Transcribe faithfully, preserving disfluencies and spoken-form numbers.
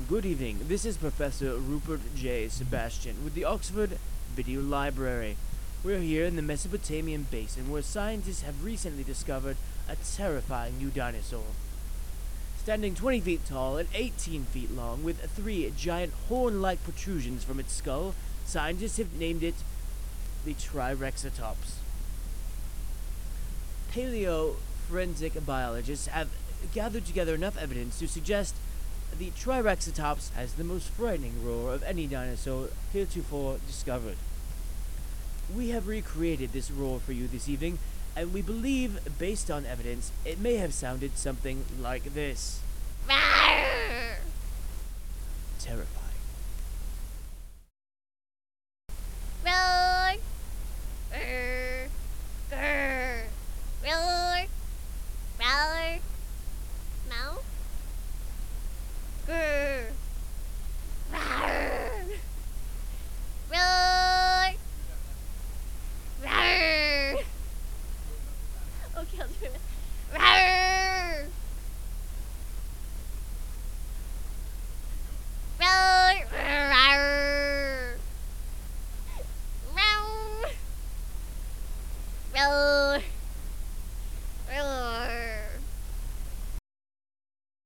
Good evening. This is Professor Rupert J. Sebastian with the Oxford Video Library. We're here in the Mesopotamian basin where scientists have recently discovered a terrifying new dinosaur. Standing twenty feet tall and eighteen feet long with three giant horn-like protrusions from its skull, scientists have named it the Trirexatops. Paleoforensic biologists have gathered together enough evidence to suggest the Trirexatops has the most frightening roar of any dinosaur heretofore discovered. We have recreated this roar for you this evening, and we believe, based on evidence, it may have sounded something like this. Terrifying. Roar! Grr! Grr! Roar! Roar! Mouse? Grr! Roar! Roar! Roar! Okay, I'll do it. Roar! Roar! Roar! Roar! Roar!